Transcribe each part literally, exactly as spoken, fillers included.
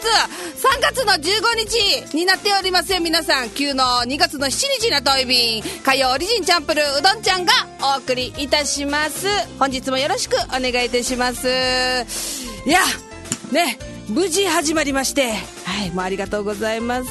さんがつのじゅうごにちになっておりますよ。皆さん、旧のにがつのしちにちの土曜日、火曜オリジンチャンプルーうどんちゃんがお送りいたします。本日もよろしくお願いいたします。いやね、無事始まりまして、はい、もうありがとうございます。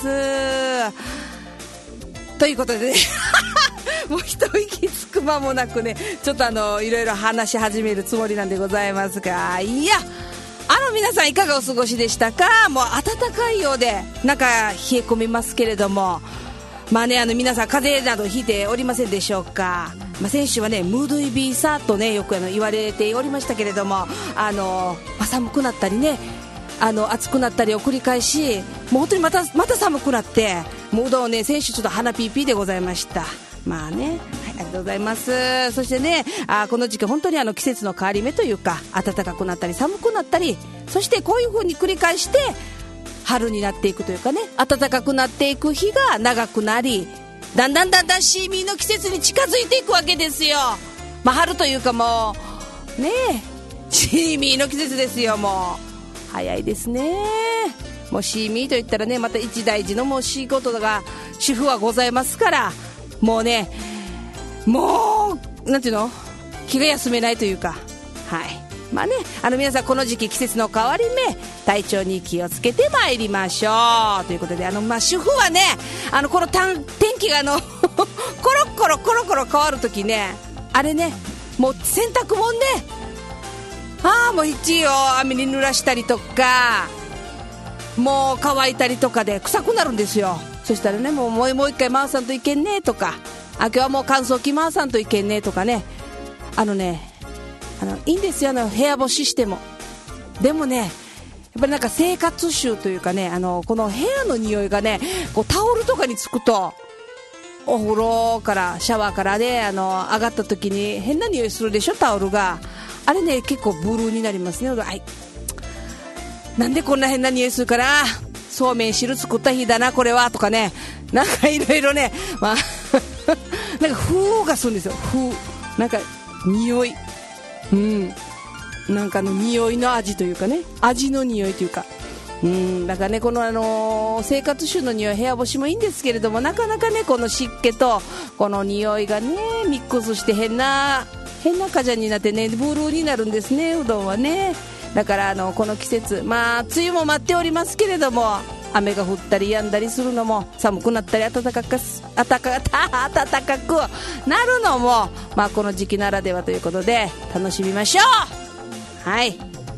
ということでねもう一息つく間もなくね、ちょっとあのいろいろ話し始めるつもりなんでございますが、いや、あの皆さんいかがお過ごしでしたか。もう暖かいようで、なんか冷え込みますけれども、まあね、あの皆さん風邪などひいておりませんでしょうか。まあ、先週はね、ムードイビーサーとね、よくあの言われておりましたけれども、あの、まあ、寒くなったりね、あの暑くなったりを繰り返し、もう本当にまたまた寒くなって、もううどんをね、先週ちょっと鼻ピーピーでございました。まあね、はい、ありがとうございます。そしてね、あ、この時期本当にあの季節の変わり目というか、暖かくなったり寒くなったり、そしてこういう風に繰り返して春になっていくというかね、暖かくなっていく日が長くなり、だんだんだんだんシーミーの季節に近づいていくわけですよ。まあ春というか、もうね、シーミーの季節ですよ。もう早いですね。もうシーミーといったらね、また一大事のもう仕事が主婦はございますから、もうね、もうなんていうの、気が休めないというか、はい、まあね、あの皆さんこの時期季節の変わり目、体調に気をつけてまいりましょうということで、あのまあ主婦はね、あのこの天気があのコロコロコロコロ変わるときね、あれね、もう洗濯物ね、ああもう一応雨に濡らしたりとか、もう乾いたりとかで臭くなるんですよ。そしたらね、もうもう一回回さんといけんねとか、あ、今日はもう乾燥機回さんといけんねとかね、あのね、あのいいんですよ、あの部屋干ししても。でもね、やっぱりなんか生活臭というかね、あのこの部屋の匂いがね、こうタオルとかにつくと、お風呂からシャワーからね、あの上がった時に変な匂いするでしょ、タオルが。あれね、結構ブルーになりますね。はい、なんでこんな変な匂いするかな、そうめん汁作った日だなこれはとかね、なんかいろいろね、まあなんか風がするんですよ。風なんか匂い、うん、なんかの匂いの味というかね、味の匂いというか、うん、だからね、このあのー、生活臭の匂い、部屋干しもいいんですけれども、なかなかね、この湿気とこの匂いがねミックスして変な変なカジャンになってね、ブルーになるんですね、うどんはね。だからあのこの季節、まあ梅雨も待っておりますけれども、雨が降ったり止んだりするのも、寒くなったり暖かく暖か暖かくなるのも、まあこの時期ならではということで楽しみましょう。はい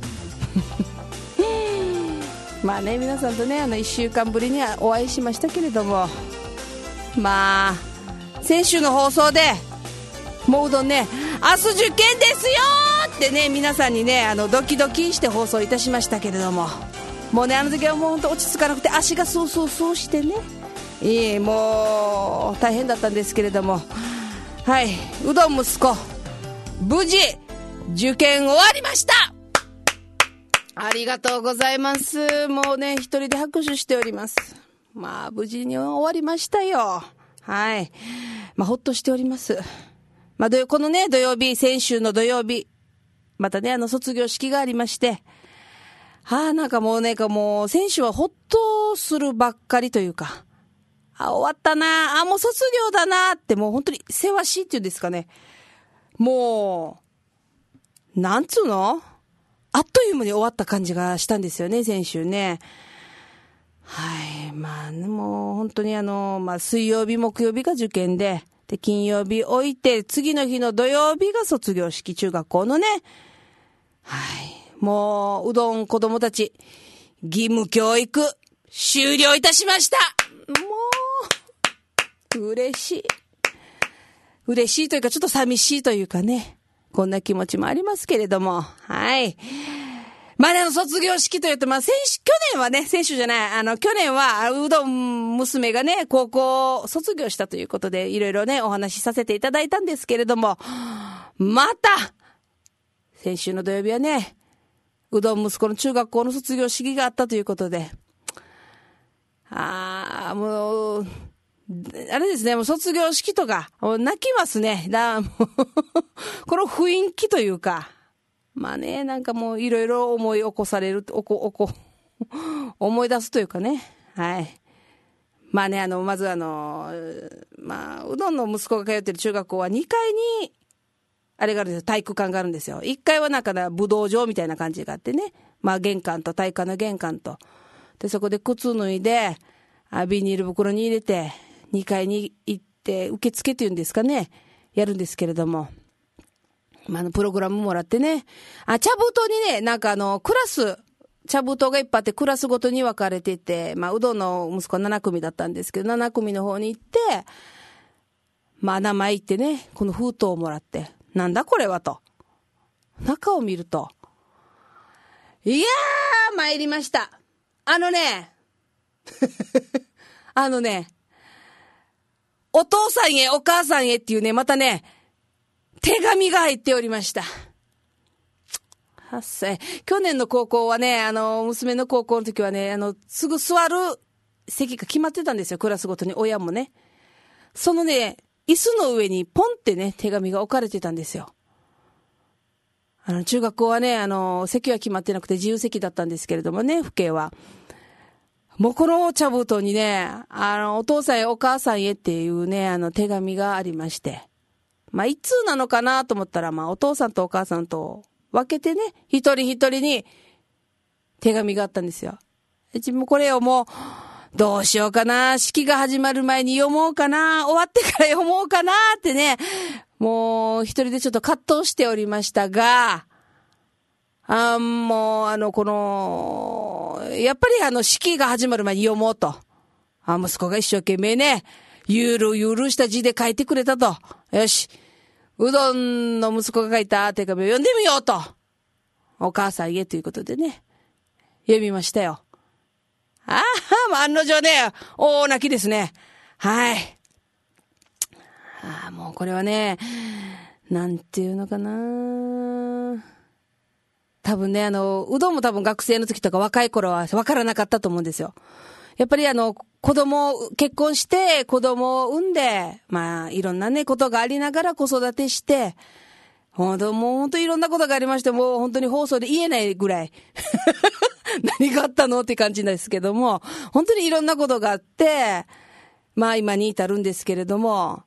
まあね、皆さんとね、あのいっしゅうかんぶりにはお会いしましたけれども、まあ先週の放送でもううどんね、明日受験ですよってね、皆さんにね、あのドキドキして放送いたしましたけれども、もうね、あの時はもう本当落ち着かなくて、足がそうそうそうしてね、いい、もう大変だったんですけれども、はい、うどん息子無事受験終わりました。ありがとうございます。もうね、一人で拍手しております。まあ無事に終わりましたよ。はい、まあほっとしております。まあ、このね、土曜日、先週の土曜日、またね、あの卒業式がありまして、はあ、なんかもうね、もう先週はほっとするばっかりというか、あ、終わったな、あ、もう卒業だなって、もう本当にせわしいっていうんですかね、もうなんつうの、あっという間に終わった感じがしたんですよね、先週ね。はい、まあもう本当にあの、まあ水曜日木曜日が受験で、で金曜日置いて次の日の土曜日が卒業式、中学校のね。はい、もううどん子供たち義務教育終了いたしました。もう嬉しい嬉しいというか、ちょっと寂しいというかね、こんな気持ちもありますけれども、はい。まあね、あの卒業式というと、まあ先週、去年はね、先週じゃない、あの去年はうどん娘がね、高校卒業したということで、いろいろねお話しさせていただいたんですけれども、また先週の土曜日はね、うどん息子の中学校の卒業式があったということで、ああもうあれですね、もう卒業式とかもう泣きますね。だもうこの雰囲気というか、まあね、なんかもういろいろ思い起こされる、おこおこ思い出すというかね。はい。まあね、あの、まずあの、まあ、うどんの息子が通ってる中学校はにかいに、あれがあるんですよ。体育館があるんですよ。いっかいはなんか武道場みたいな感じがあってね。まあ玄関と体育館の玄関と。で、そこで靴脱いで、あビニール袋に入れて、にかいに行って、受付っていうんですかね。やるんですけれども。まあ、あの、プログラムもらってね。あ、茶封筒にね、なんかあの、クラス、茶封筒がいっぱいあってクラスごとに分かれてて、まあ、うどんの息子はなな組だったんですけど、なな組の方に行って、まあ、名前言ってね、この封筒をもらって、なんだこれはと。中を見ると、いやー、参りました。あのね、あのね、お父さんへお母さんへっていうね、またね、手紙が入っておりました。はっさい。去年の高校はね、あの、娘の高校の時はね、あの、すぐ座る席が決まってたんですよ。クラスごとに親もね。そのね、椅子の上にポンってね、手紙が置かれてたんですよ。あの、中学校はね、あの、席は決まってなくて自由席だったんですけれどもね、父兄は。もうこの茶封筒にね、あの、お父さんへお母さんへっていうね、あの、手紙がありまして。まあ、いつなのかなと思ったら、まあ、お父さんとお母さんと分けてね、一人一人に手紙があったんですよ。自分もこれをもう、どうしようかな、式が始まる前に読もうかな、終わってから読もうかなってね、もう一人でちょっと葛藤しておりましたが、あもう、あの、この、やっぱりあの、式が始まる前に読もうと。あ息子が一生懸命ね、ゆるゆるした字で書いてくれたと。よし。うどんの息子が書いた手紙を読んでみようと。お母さんへということでね。読みましたよ。ああ、案の定ね、大泣きですね。はい。ああ、もうこれはね、なんていうのかな。多分ね、あの、うどんも多分学生の時とか若い頃は分からなかったと思うんですよ。やっぱりあの、子供、結婚して子供を産んで、まあ、いろんなね、ことがありながら子育てして、ほんと、もう本当にいろんなことがありまして、もう本当に放送で言えないぐらい。何があったのって感じですけども、本当にいろんなことがあって、まあ今に至るんですけれども、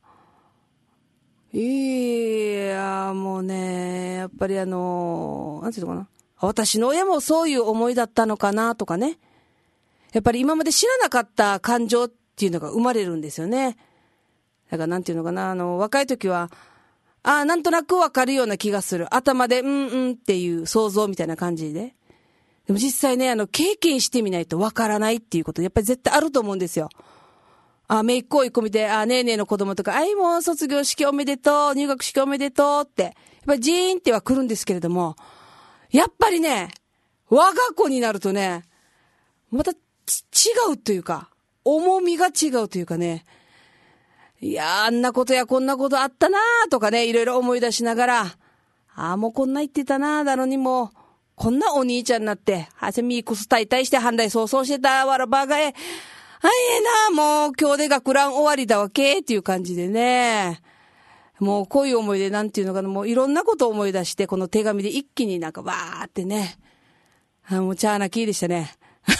いや、もうね、やっぱりあの、なんていうのかな。私の親もそういう思いだったのかなとかね。やっぱり今まで知らなかった感情っていうのが生まれるんですよね。だからなんていうのかな、あの、若い時は、ああ、なんとなくわかるような気がする。頭で、うんうんっていう想像みたいな感じで。でも実際ね、あの、経験してみないとわからないっていうこと、やっぱり絶対あると思うんですよ。あ、めいっ子一個見て、あ、ねえねえの子供とか、あいもう卒業式おめでとう、入学式おめでとうって、やっぱりジーンっては来るんですけれども、やっぱりね、我が子になるとね、また違うというか、重みが違うというかね、いやー、あんなことやこんなことあったなーとかね、いろいろ思い出しながら、ああ、もうこんな言ってたなーだのにもう、こんなお兄ちゃんになって、はせみーくすたいたいして反対そうそうしてたわらばがえ、あいえな、もう今日で学ラン終わりだわけっていう感じでね。もうこういう思いでなんていうのかな、もういろんなことを思い出して、この手紙で一気になんかわーってね。あもうチャーナキーでしたね。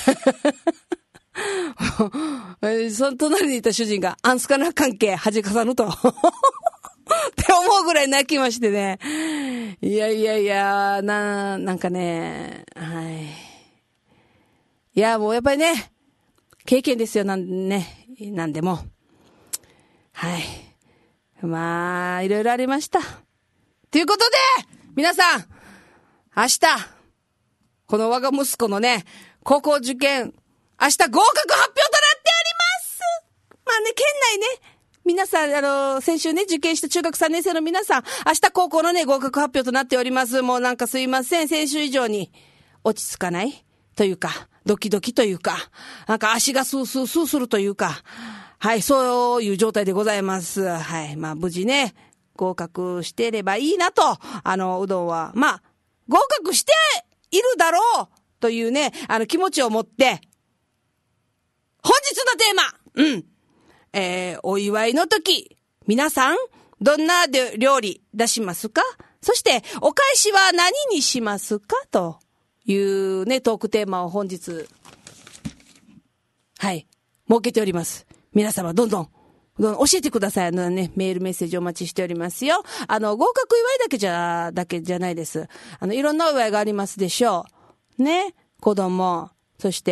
その隣にいた主人が、あんすかな関係恥かさぬと。って思うぐらい泣きましてね。いやいやいや、な、なんかね、はい。いや、もうやっぱりね、経験ですよ、なんね、なんでも。はい。まあ、いろいろありました。ということで、皆さん、明日、この我が息子のね、高校受験、明日合格発表となっておりますまあね、県内ね、皆さん、あの、先週ね、受験した中学さんねん生の皆さん、明日高校のね、合格発表となっております。もうなんかすいません、先週以上に落ち着かないというか、ドキドキというか、なんか足がスースースーするというか、はい、そういう状態でございます。はい、まあ無事ね、合格していればいいなと、あの、うどんは、まあ、合格しているだろうというね、あの気持ちを持って、本日のテーマ、うん、えー、お祝いの時、皆さん、どんな料理出しますか？そして、お返しは何にしますか？というね、トークテーマを本日はい、設けております。皆様どんどん教えてください。あのね、メールメッセージお待ちしておりますよ。あの、合格祝いだけじゃ、だけじゃないです。あの、いろんなお祝いがありますでしょう。ね。子供、そして、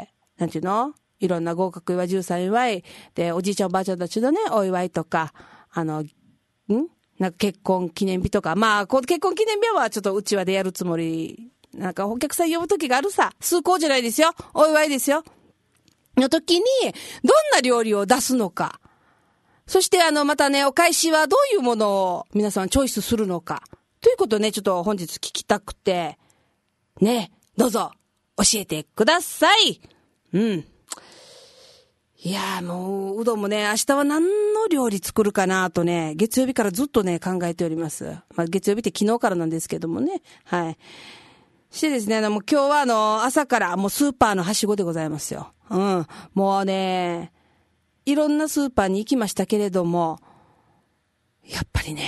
なんていうの？いろんな合格祝い、じゅうさん祝い、で、おじいちゃんおばあちゃんたちのね、お祝いとか、あの、んなんか結婚記念日とか、まあ、結婚記念日はちょっとうちわでやるつもり、なんかお客さん呼ぶときがあるさ。数校じゃないですよ。お祝いですよ。の時に、どんな料理を出すのか。そしてあの、またね、お返しはどういうものを皆さんチョイスするのか。ということをね、ちょっと本日聞きたくて、ね、どうぞ、教えてください。うん。いやーもう、うどんもね、明日は何の料理作るかなとね、月曜日からずっとね、考えております。まあ、月曜日って昨日からなんですけどもね。はい。してですね、あの、もう今日はあの、朝からもうスーパーのはしごでございますよ。うん。もうね、いろんなスーパーに行きましたけれども、やっぱりね、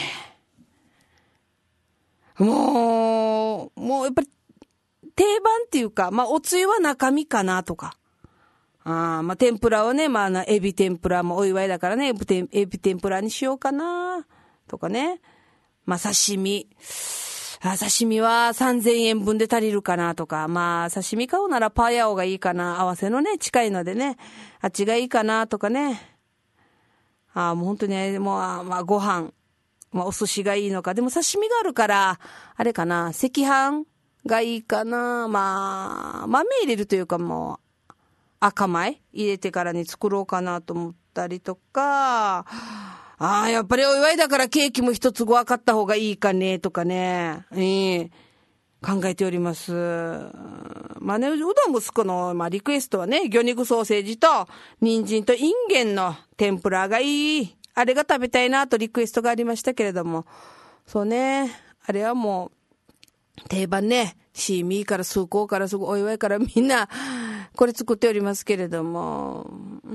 もう、もうやっぱり定番っていうか、まあおつゆは中身かなとか、あまあ天ぷらはね、まあエビ天ぷらもお祝いだからね、エビ天、エビ天ぷらにしようかなとかね、まあ刺身、あ刺身はさんぜんえんぶんで足りるかなとか、まあ刺身買うならパーヤオがいいかな、合わせのね、近いのでね、あっちがいいかなとかね。ああ、もう本当にね、もう、まあご飯、まあお寿司がいいのか、でも刺身があるから、あれかな、赤飯がいいかな、まあ、豆入れるというかもう、赤米入れてからに作ろうかなと思ったりとか、ああ、やっぱりお祝いだからケーキも一つごわかった方がいいかね、とかね。ええ考えております。まあね、うどん息子の、まあ、リクエストはね、魚肉ソーセージと、人参とインゲンの天ぷらがいい。あれが食べたいなとリクエストがありましたけれども。そうね。あれはもう、定番ね。シーミーから数校からすぐお祝いからみんな、これ作っておりますけれども。うん。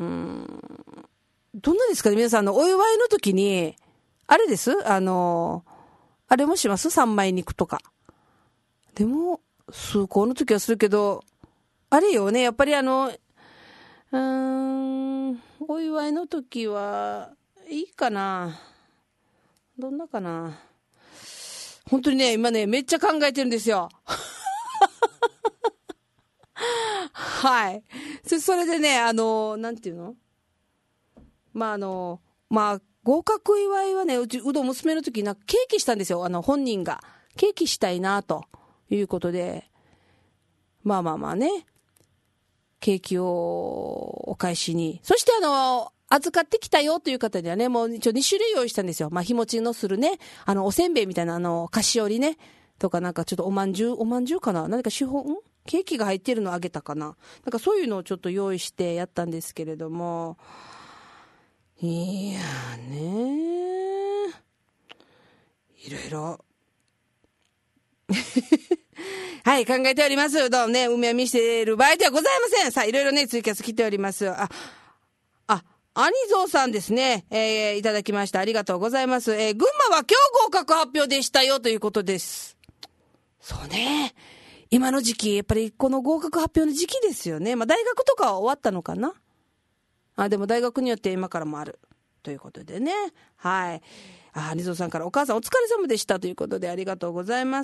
どんなですかね皆さんのお祝いの時に、あれですあの、あれもします三枚肉とか。でも、数校の時はするけど、あれよね、やっぱりあの、うーん、お祝いの時は、いいかな。どんなかな。本当にね、今ね、めっちゃ考えてるんですよ。はい。そ、それでね、あの、なんていうのまあ、あの、まあ、合格祝いはね、うち、うどん娘の時になんかケーキしたんですよ。あの、本人が。ケーキしたいな、ということで。まあまあまあね。ケーキをお返しに。そしてあの、預かってきたよという方にはね、もう一応に種類用意したんですよ。まあ、日持ちのするね、あの、おせんべいみたいなあの、菓子折りね。とかなんかちょっとおまんじゅう、おまんじゅうかな何か手法、んケーキが入ってるのあげたかななんかそういうのをちょっと用意してやったんですけれども。いやーねー。いろいろ。はい、考えております。どうもね、梅を見せている場合ではございません。さあ、いろいろね、ツイキャス来ております。あ、あ、アニゾーさんですね。えー、いただきました。ありがとうございます。えー、群馬は今日合格発表でしたよ、ということです。そうね。今の時期、やっぱりこの合格発表の時期ですよね。まあ、大学とかは終わったのかな。あ、でも大学によって今からもある。ということでね。はい。あ、ニゾさんからお母さんお疲れ様でしたということでありがとうございます。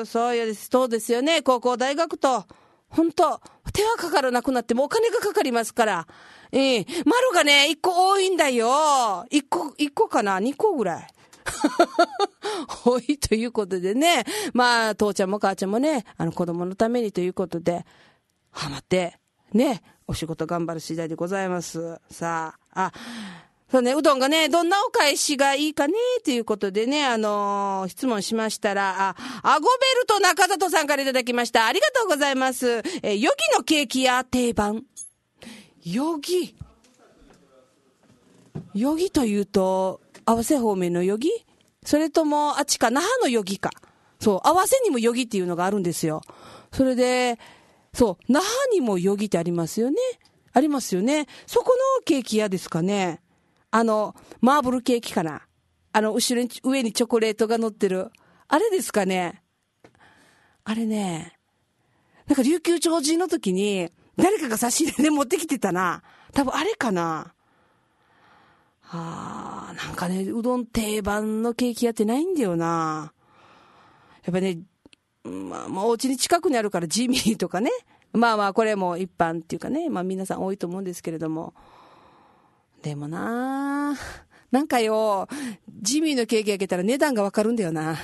そうです。そうですよね。高校、大学と、本当手はかからなくなってもお金がかかりますから。ええ丸がね、一個多いんだよ。一個、一個かな二個ぐらい。多いということでね。まあ、父ちゃんも母ちゃんもね、あの子供のためにということで、ハマって、ね、お仕事頑張る次第でございます。さあ、あ、そうね、うどんがね、どんなお返しがいいかね、ということでね、あのー、質問しましたら、あ、アゴベルト中里さんからいただきました。ありがとうございます。えー、ヨギのケーキや定番。ヨギ。ヨギというと、合わせ方面のヨギ？それとも、あっちか、那覇のヨギか。そう、合わせにもヨギっていうのがあるんですよ。それで、そう、那覇にもヨギってありますよね。ありますよね。そこのケーキ屋ですかね。あの、マーブルケーキかな。あの、後ろに、上にチョコレートが乗ってる。あれですかね。あれね。なんか琉球超人の時に、 誰かが差し入れで持ってきてたな。多分あれかな。はあ、なんかね、うどん定番のケーキ屋ってないんだよな。やっぱね、まあ、まあ、お家に近くにあるからジミーとかね。まあまあ、これも一般っていうかね、まあ皆さん多いと思うんですけれども。でもな、なんかよ、ジミーのケーキ開けたら値段がわかるんだよな。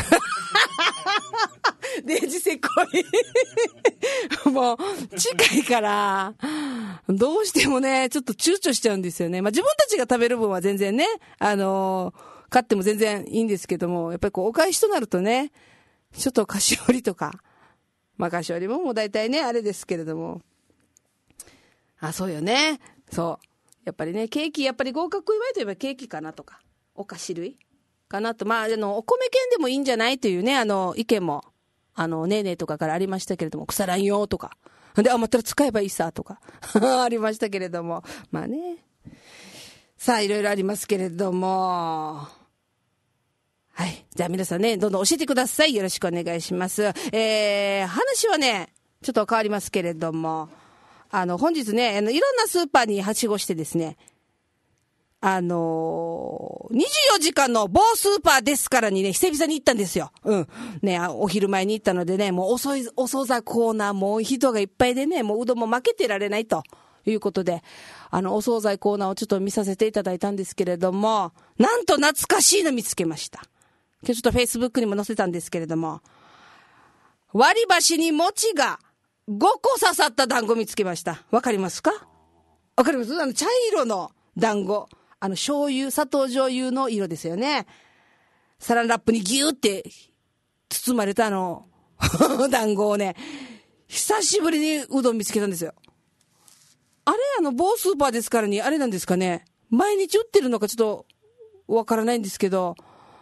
デジせこい。もう、近いから、どうしてもね、ちょっと躊躇しちゃうんですよね。まあ自分たちが食べる分は全然ね、あのー、買っても全然いいんですけども、やっぱりこう、お返しとなるとね、ちょっと菓子折りとか、まあ菓子折りももう大体ね、あれですけれども。あ、そうよね。そう。やっぱりね、ケーキ、やっぱり合格祝いといえばケーキかなとか、お菓子類かなと。まあ、あの、お米券でもいいんじゃないというね、あの、意見も、あの、ねえねえとかからありましたけれども、腐らんよとか。で、あ、またら使えばいいさとか。ありましたけれども。まあね。さあ、いろいろありますけれども。はい。じゃあ皆さんね、どんどん教えてください。よろしくお願いします。えー、話はね、ちょっと変わりますけれども、あの、本日ね、あの、いろんなスーパーにはしごしてですね、あのー、にじゅうよじかんの某スーパーですからにね、久々に行ったんですよ。うん。ね、お昼前に行ったのでね、もう遅い、お惣菜コーナーもう人がいっぱいでね、もううどんも負けてられないということで、あの、お惣菜コーナーをちょっと見させていただいたんですけれども、なんと懐かしいの見つけました。今日ちょっとフェイスブックにも載せたんですけれども、割り箸に餅がごこ刺さった団子見つけました。わかりますか？わかります？あの、茶色の団子。あの、醤油、砂糖醤油の色ですよね。サランラップにギューって包まれたあの、団子をね、久しぶりにうどん見つけたんですよ。あれ、あの、某スーパーですからに、あれなんですかね。毎日売ってるのかちょっとわからないんですけど、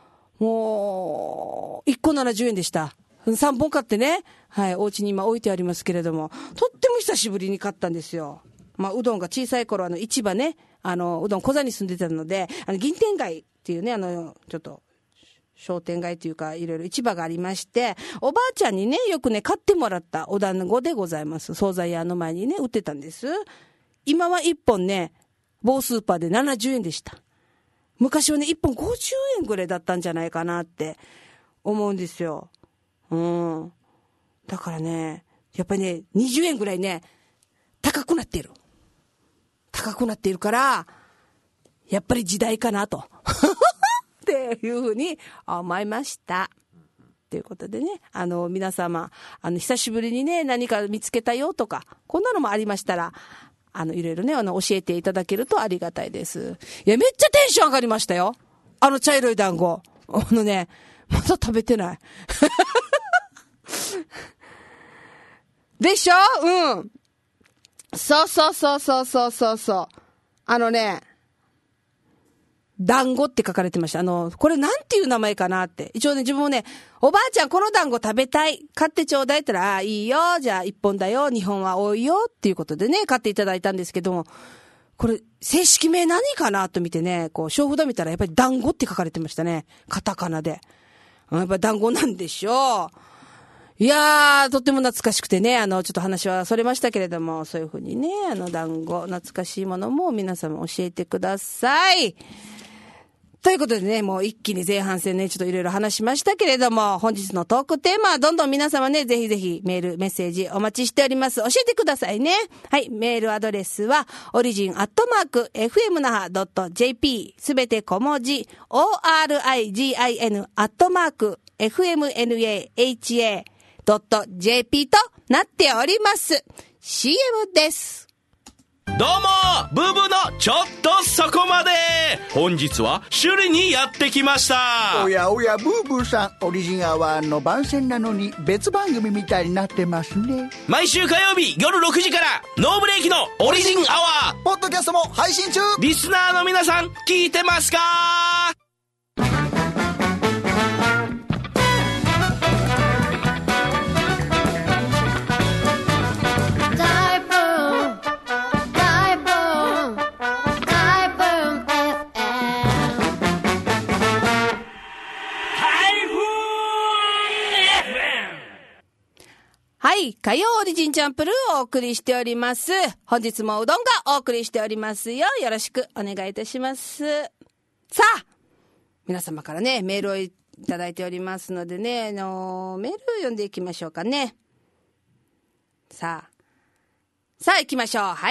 もう、いっこななじゅうえんでした。さんぼん買ってね、はい、お家に今置いてありますけれども、とっても久しぶりに買ったんですよ。まあ、うどんが小さい頃、あの、市場ね、あの、うどん小座に住んでたので、あの、銀天街っていうね、あの、ちょっと、商店街というか、いろいろ市場がありまして、おばあちゃんにね、よくね、買ってもらったお団子でございます。惣菜屋の前にね、売ってたんです。今はいっぽんね、某スーパーでななじゅうえんでした。昔はね、いっぽんごじゅうえんぐらいだったんじゃないかなって思うんですよ。うん。だからね、やっぱりね、にじゅうえんぐらいね、高くなっている。高くなっているから、やっぱり時代かなと。っていうふうに思いました。ということでね、あの、皆様、あの、久しぶりにね、何か見つけたよとか、こんなのもありましたら、あの、いろいろね、あの、教えていただけるとありがたいです。いや、めっちゃテンション上がりましたよ。あの茶色い団子。あのね、まだ食べてない。でしょ？うん。そうそうそうそうそうそうそう。あのね、団子って書かれてました。あの、これなんていう名前かなって。一応ね、自分もね、おばあちゃんこの団子食べたい。買ってちょうだいって言ったら、ああ、いいよ。じゃあ一本だよ。二本は多いよ。っていうことでね、買っていただいたんですけども、これ、正式名何かなと見てね、こう、小札見たらやっぱり団子って書かれてましたね。カタカナで。やっぱり団子なんでしょう。いやー、とっても懐かしくてね、あの、ちょっと話はそれましたけれども、そういうふうにね、あの、団子、懐かしいものも皆様教えてください。ということでね、もう一気に前半戦ね、ちょっといろいろ話しましたけれども、本日のトークテーマはどんどん皆様ね、ぜひぜひメール、メッセージお待ちしております。教えてくださいね。はい、メールアドレスは、オリジンアットマーク、エフエムナハドットジェーピー、すべて小文字、オーアールアイジーアイエヌ アットマーク、エフエムナハドットジェーピー となっております。シーエム です。 どうもブーブーのちょっとそこまで。本日は首里にやってきました。 おやおやブーブーさん、オリジンアワーの番宣なのに別番組みたいになってますね。 毎週火曜日夜ろくじからノーブレーキのオリジンアワー、 ポッドキャストも配信中。 リスナーの皆さん聞いてますか？ はい、 い、火曜オリジンチャンプルーをお送りしております。本日もうどんがお送りしておりますよ。よろしくお願いいたします。さあ、皆様からね、メールをいただいておりますのでね、あのー、メールを読んでいきましょうかね。さあ、さあ行きましょう。はい、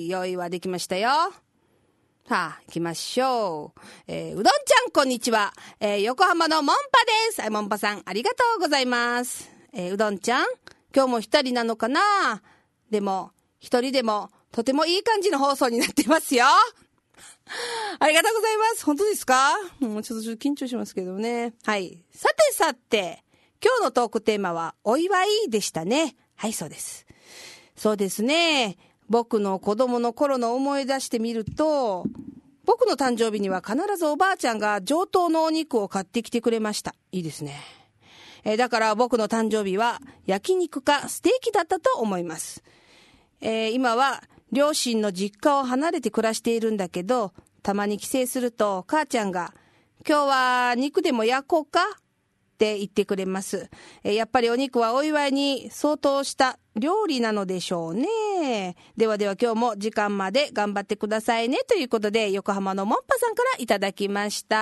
用意はできましたよ。さあ、行きましょう。えー、うどんちゃん、こんにちは。えー、横浜のモンパです。はい、モンパさん、ありがとうございます。えー、うどんちゃん、今日も一人なのかな？でも、一人でも、とてもいい感じの放送になってますよ。ありがとうございます。本当ですか？もうちょっとちょっと緊張しますけどね。はい。さてさて、今日のトークテーマは、お祝いでしたね。はい、そうです。そうですね。僕の子供の頃の思い出してみると、僕の誕生日には必ずおばあちゃんが上等のお肉を買ってきてくれました。いいですね。えー、だから僕の誕生日は焼肉かステーキだったと思います。えー、今は両親の実家を離れて暮らしているんだけど、たまに帰省すると母ちゃんが、今日は肉でも焼こうかって言ってくれます。えー、やっぱりお肉はお祝いに相当した料理なのでしょうね。ではでは今日も時間まで頑張ってくださいね。ということで、横浜のモンパさんからいただきました。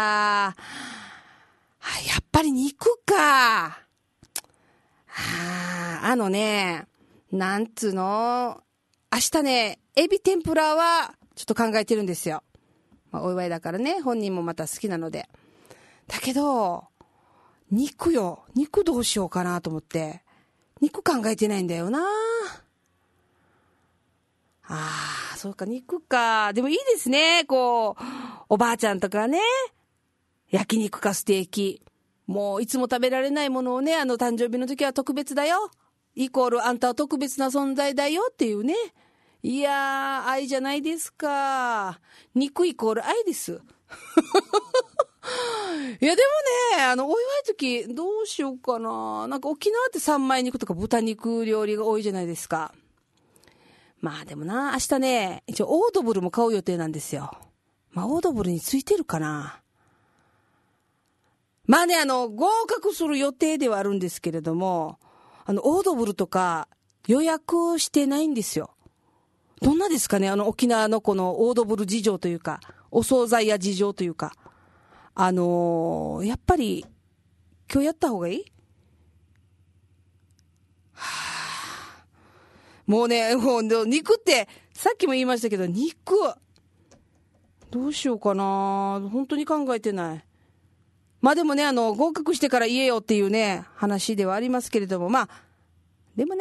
はやっぱり肉か。はあ、あのね、なんつうの、明日ね、エビ天ぷらはちょっと考えてるんですよ。まあ、お祝いだからね、本人もまた好きなので。だけど、肉よ。肉どうしようかなと思って。肉考えてないんだよな。ああ、そうか、肉か。でもいいですね。こう、おばあちゃんとかね。焼肉かステーキ。もういつも食べられないものをね、あの誕生日の時は特別だよ。イコールあんたは特別な存在だよっていうね。いやー、愛じゃないですか。肉イコール愛です。いやでもね、あのお祝い時どうしようかな。なんか沖縄って三枚肉とか豚肉料理が多いじゃないですか。まあでもな、明日ね、一応オードブルも買う予定なんですよ。まあオードブルについてるかな。まあね、あの合格する予定ではあるんですけれども、あのオードブルとか予約してないんですよ。どんなですかね、あの沖縄のこのオードブル事情というか、お惣菜や事情というか。あのー、やっぱり今日やった方がいい？はあ、もうね、もう肉ってさっきも言いましたけど、肉どうしようかな。本当に考えてない。まあでもね、あの合格してから言えよっていうね話ではありますけれども、まあでもね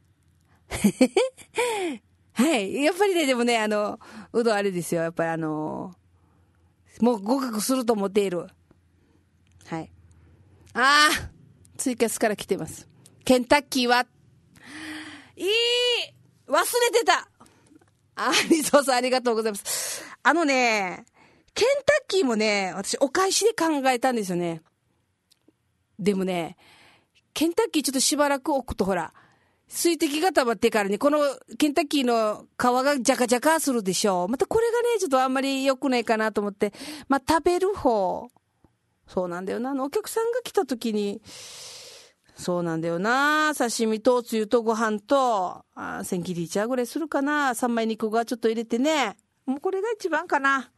はい、やっぱりね、でもね、あのうどんあれですよ、やっぱりあのもう合格すると思っている。はい。ああ、ツイキャスから来てます。ケンタッキーはいい、忘れてた。あ、リソースありがとうございます。あのね、ケンタッキーもね、私お返しで考えたんですよね。でもね、ケンタッキーちょっとしばらく置くとほら、水滴が溜まってからね、このケンタッキーの皮がジャカジャカするでしょ。またこれがね、ちょっとあんまり良くないかなと思って、まあ食べる方、そうなんだよな。あのお客さんが来た時に、そうなんだよな。刺身とつゆとご飯と、あ、千切りいちゃうぐらいするかな。三枚肉がちょっと入れてね。もうこれが一番かな。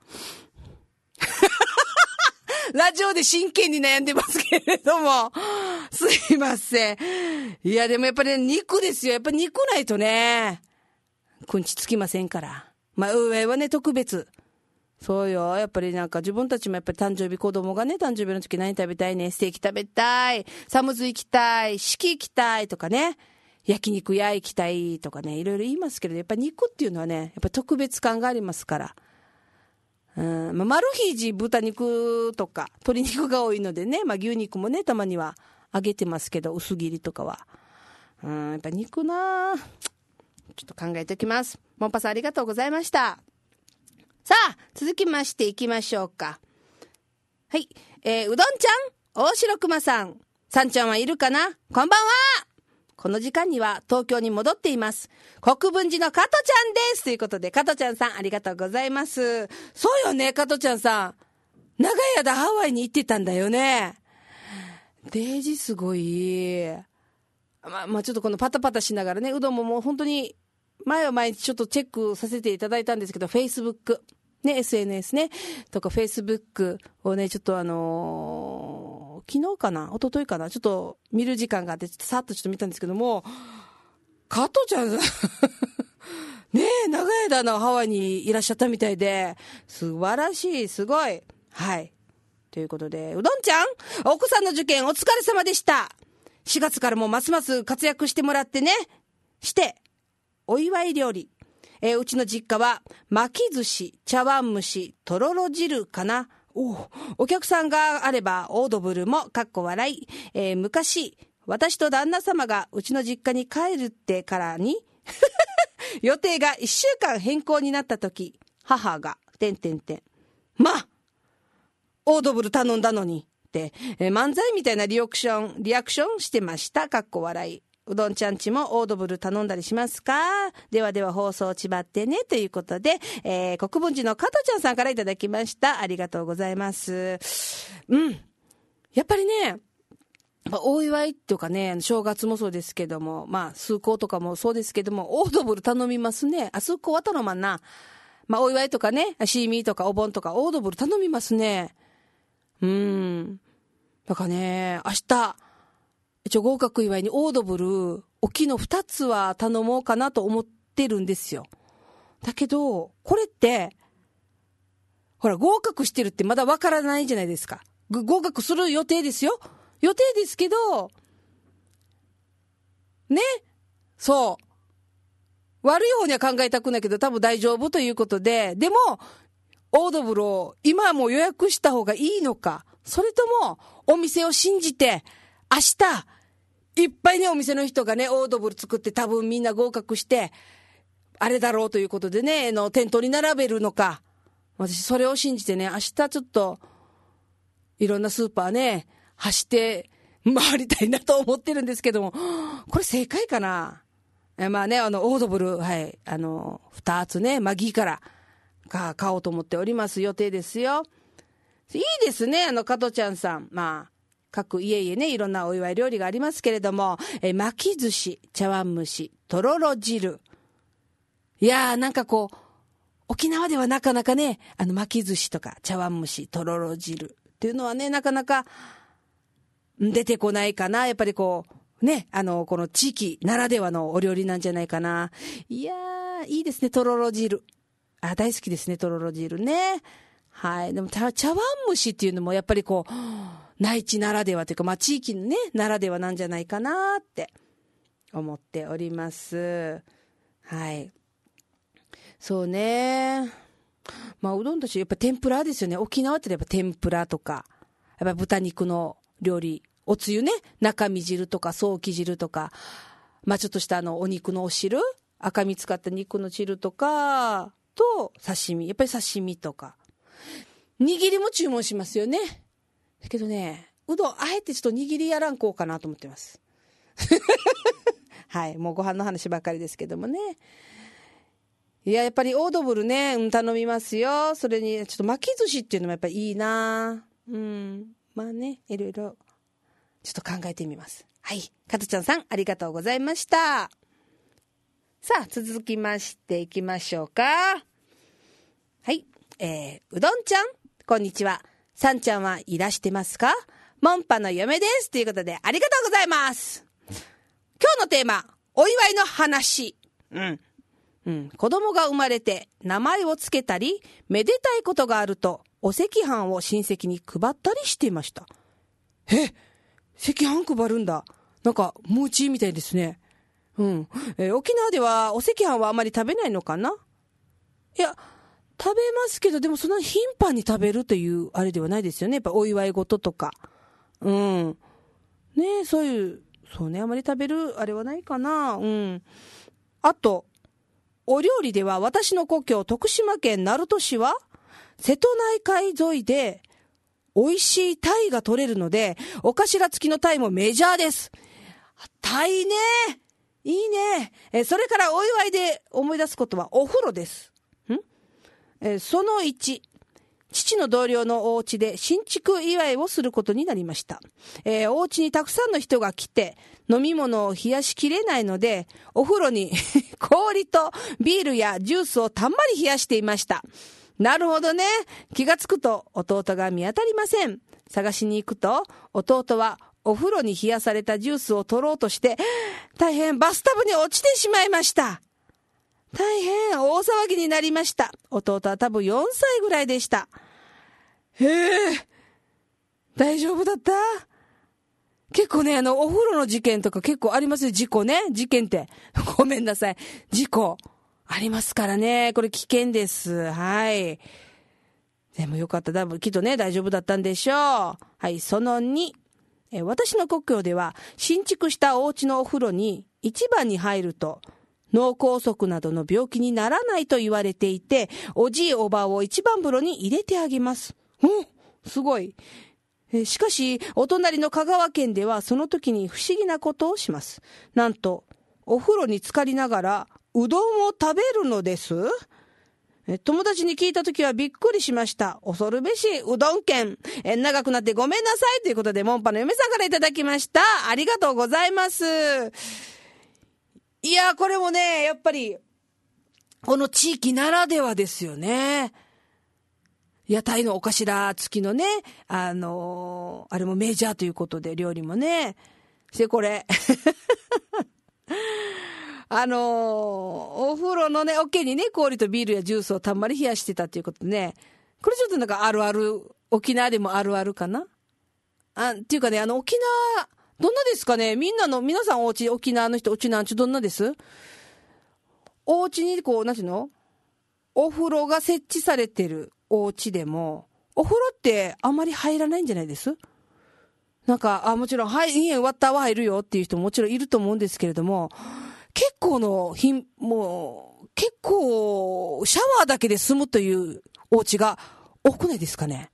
ラジオで真剣に悩んでますけれども、すいません。いやでもやっぱり、ね、肉ですよ。やっぱり肉ないとね、くんちつきませんから。まあ上はね特別。そうよ。やっぱりなんか自分たちもやっぱり誕生日、子供がね誕生日の時何食べたいね、ステーキ食べたい、サムズ行きたい、式行きたいとかね、焼肉屋行きたいとかね、いろいろ言いますけれど、やっぱり肉っていうのはね、やっぱり特別感がありますから。うん、まあ、マルヒージ豚肉とか鶏肉が多いのでね、まあ、牛肉もねたまには揚げてますけど、薄切りとかは、うん、やっぱ肉な、ちょっと考えておきます。モンパさんありがとうございました。さあ続きましていきましょうか。はい、えー、うどんちゃん、大城熊さん、さんちゃんはいるかな。こんばんは。この時間には東京に戻っています。国分寺の加トちゃんです。ということで、加トちゃんさんありがとうございます。そうよね、加トちゃんさん。長い間ハワイに行ってたんだよね。デージすごい。 まあ、まあちょっとこのパタパタしながらね、うどんももう本当に前は毎日ちょっとチェックさせていただいたんですけど、Facebook ね、エスエヌエス ねとか Facebook をね、ちょっとあのー、昨日かな一昨日かなちょっと見る時間があって、ちょっとさっとちょっと見たんですけども、加藤ちゃんねえ、長い間のハワイにいらっしゃったみたいで、素晴らしい、すごい。はい。ということで、うどんちゃん、お子さんの受験お疲れ様でした。しがつからもますます活躍してもらってね。して、お祝い料理。えー、うちの実家は、巻き寿司、茶碗蒸し、とろろ汁かな。お, お客さんがあれば、オードブルも、かっこ笑い。えー、昔、私と旦那様がうちの実家に帰るってからに、予定がいっしゅうかん変更になったとき、母が、てんてんてん。まあオードブル頼んだのにって、えー、漫才みたいなリアクション、リアクションしてました。かっこ笑い。うどんちゃんちもオードブル頼んだりしますか？ではでは放送ちばってね。ということで、えー、国分寺の加藤ちゃんさんからいただきました。ありがとうございます。うん。やっぱりね、お祝いとかね、正月もそうですけども、まあ、数行とかもそうですけども、オードブル頼みますね。あ、数行は頼まんな。まあ、お祝いとかね、シーミーとかお盆とか、オードブル頼みますね。うーん。だからね、明日、一応合格祝いにオードブル、大きいの二つは頼もうかなと思ってるんですよ。だけど、これって、ほら、合格してるってまだわからないじゃないですか。合格する予定ですよ。予定ですけど、ね、そう。悪い方には考えたくないけど、多分大丈夫ということで、でも、オードブルを今も予約した方がいいのか、それとも、お店を信じて、明日、いっぱいね、お店の人がね、オードブル作って多分みんな合格して、あれだろうということでね、の店頭に並べるのか、私それを信じてね、明日ちょっと、いろんなスーパーね、走って回りたいなと思ってるんですけども、これ正解かな？えまあね、あの、オードブル、はい、あの、二つね、マギーからか買おうと思っております。予定ですよ。いいですね、あの、加藤ちゃんさん。まあ、各家々ね、いろんなお祝い料理がありますけれども、え巻き寿司、茶碗蒸し、とろろ汁。いやー、なんかこう、沖縄ではなかなかね、あの、巻き寿司とか茶碗蒸し、とろろ汁っていうのはね、なかなか出てこないかな。やっぱりこう、ね、あの、この地域ならではのお料理なんじゃないかな。いやー、いいですね、とろろ汁。あ、大好きですね、とろろ汁ね。はい。でも、茶碗蒸しっていうのもやっぱりこう、内地ならではというか、まあ地域のね、ならではなんじゃないかなって思っております。はい。そうね。まあうどんとしてやっぱ天ぷらですよね。沖縄ってやっぱ天ぷらとか、やっぱ豚肉の料理、おつゆね、中身汁とかソーキ汁とか、まあちょっとしたあのお肉のお汁、赤身使った肉の汁とか、と刺身、やっぱり刺身とか。握りも注文しますよね。だけどね、うどん、あえてちょっと握りやらんこうかなと思ってます。はい、もうご飯の話ばっかりですけどもね。いや、やっぱりオードブルね、うん、頼みますよ。それに、ちょっと巻き寿司っていうのもやっぱりいいな。うん。まあね、いろいろ、ちょっと考えてみます。はい。加トちゃんさん、ありがとうございました。さあ、続きましていきましょうか。はい。えー、うどんちゃん、こんにちは。さんちゃんはいらしてますか？モンパの嫁です。ということで、ありがとうございます。今日のテーマ、お祝いの話。うん。うん。子供が生まれて、名前をつけたり、めでたいことがあると、お赤飯を親戚に配ったりしていました。え、赤飯配るんだ。なんか、ムーチーみたいですね。うん。えー、沖縄では、お赤飯はあまり食べないのかな？いや、食べますけど、でもそんな頻繁に食べるというあれではないですよね。やっぱお祝い事とか。うん。ねえ、そういう、そうね、あまり食べるあれはないかな。うん。あと、お料理では私の故郷、徳島県鳴門市は、瀬戸内海沿いで美味しい鯛が取れるので、お頭付きの鯛もメジャーです。鯛ね。いいね。え、それからお祝いで思い出すことはお風呂です。えー、そのいち、 父の同僚のお家で新築祝いをすることになりました。えー、お家にたくさんの人が来て飲み物を冷やしきれないので、お風呂に氷とビールやジュースをたんまり冷やしていました。なるほどね。気がつくと弟が見当たりません。探しに行くと弟はお風呂に冷やされたジュースを取ろうとして大変バスタブに落ちてしまいました。大変大騒ぎになりました。弟は多分よんさいぐらいでした。へえ、大丈夫だった？結構ね、あのお風呂の事件とか結構ありますよ。事故ね、事件ってごめんなさい、事故ありますからね。これ危険です。はい。でもよかった。多分きっとね大丈夫だったんでしょう。はい。そのに、え私の故郷では新築したお家のお風呂に一番に入ると脳梗塞などの病気にならないと言われていて、おじいおばを一番風呂に入れてあげます。うん、すごい。えしかしお隣の香川県ではその時に不思議なことをします。なんとお風呂に浸かりながらうどんを食べるのです。え友達に聞いた時はびっくりしました。恐るべしうどん県。え長くなってごめんなさいということで、モンパの嫁さんからいただきました。ありがとうございます。いや、これもね、やっぱりこの地域ならではですよね。屋台のお頭付きのね、あのー、あれもメジャーということで、料理もね。してこれあのー、お風呂のね、桶にね、氷とビールやジュースをたんまり冷やしてたっていうことでね、これちょっとなんかあるある、沖縄でもあるあるかなあ、っていうかね、あの沖縄、どんなですかね、みんなの、皆さんお家、沖縄の人、沖縄んちどんなです？お家にこう、なんていうの？お風呂が設置されてるお家でも、お風呂ってあんまり入らないんじゃないです？なんか、あ、もちろん、はい、いいえ、ワッターは入るよっていう人ももちろんいると思うんですけれども、結構のひん、もう、結構、シャワーだけで済むというお家が多くないですかね。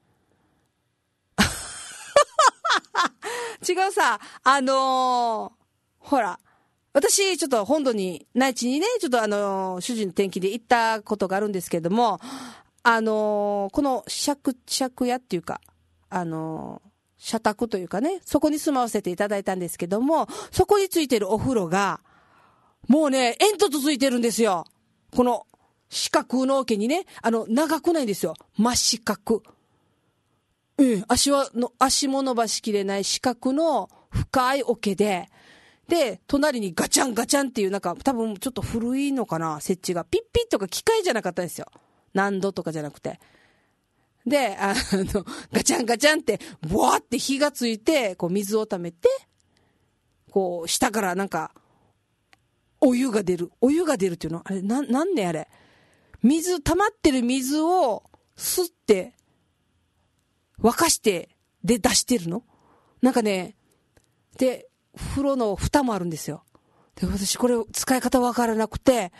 違うさ、あのー、ほら、私、ちょっと本土に、内地にね、ちょっとあのー、主人の転勤で行ったことがあるんですけれども、あのー、この借、借家っていうか、あのー、社宅というかね、そこに住まわせていただいたんですけども、そこについてるお風呂が、もうね、煙突ついてるんですよ。この四角の桶にね、あの、長くないんですよ。真四角。うん、足はの、足も伸ばしきれない四角の深い桶で、で、隣にガチャンガチャンっていう、なんか、多分ちょっと古いのかな、設置が。ピッピッとか機械じゃなかったんですよ。何度とかじゃなくて。で、あの、ガチャンガチャンって、ボワって火がついて、こう水を溜めて、こう、下からなんか、お湯が出る。お湯が出るっていうのあれ、な、なんねあれ。水、溜まってる水を吸って、沸かして、で出してるのなんかね、で、風呂の蓋もあるんですよ。で、私これ使い方わからなくて、